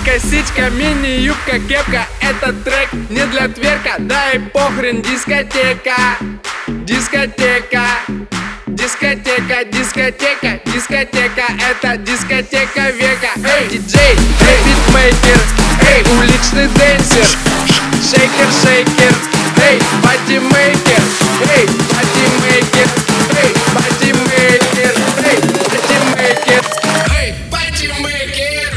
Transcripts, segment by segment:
косичка, мини-юбка, кепка. Этот трек не для тверка, да и похрен, дискотека. Дискотека, дискотека, дискотека, дискотека. Это дискотека века. Эй, диджей, эй, битмейкер, эй, уличный дэнсер, шейкер, шейкер, эй, патимейкер, эй, патимейкер, эй, патимейкер, эй, патимейкер, эй, патимейкер.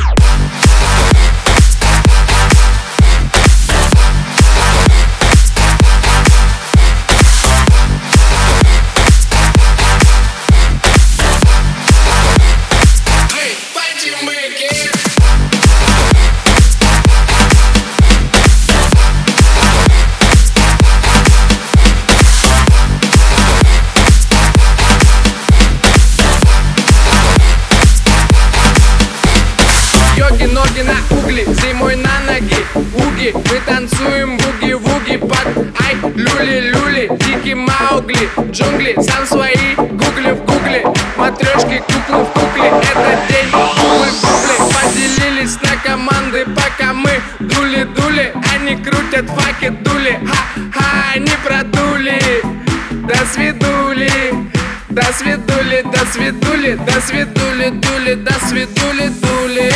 Ноги на угли, зимой на ноги, уги. Мы танцуем буги-вуги под ай, люли-люли, дикий Маугли. Джунгли, сам свои, гугли в гугле. Матрешки, куклы в кукле. Это день куклы в кукле. Поделились на команды, пока мы дули-дули. Они крутят факи, дули, ха-ха, они продули. До свидули, до свидули, до свидули, до свидули, дули, до свидули, дули.